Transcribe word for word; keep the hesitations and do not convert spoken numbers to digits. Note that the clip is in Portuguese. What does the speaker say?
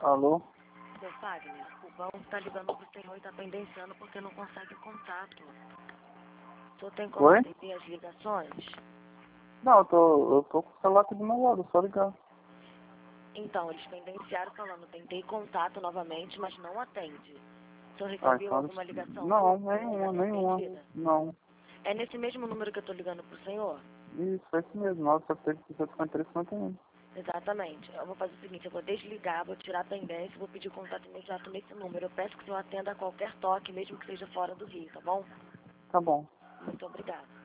Alô? Seu Fagner, o banco está ligando pro senhor e está pendenciando porque não consegue contato. O senhor tem como Oi? atender as ligações? Não, eu tô, eu tô com o celular aqui do meu lado, só ligar. Então, eles pendenciaram falando, tentei contato novamente, mas não atende. O senhor Ah, recebeu então... alguma ligação? Não, sua que nenhuma, não nenhuma. atendida? Não. É nesse mesmo número que eu estou ligando pro senhor? Isso, é isso mesmo. Nossa, eu tenho que ficar interessante ainda. Exatamente. Eu vou fazer o seguinte, eu vou desligar, vou tirar a pendência, vou pedir contato imediato nesse número. Eu peço que o senhor atenda a qualquer toque, mesmo que seja fora do Rio, tá bom? Tá bom. Muito obrigada.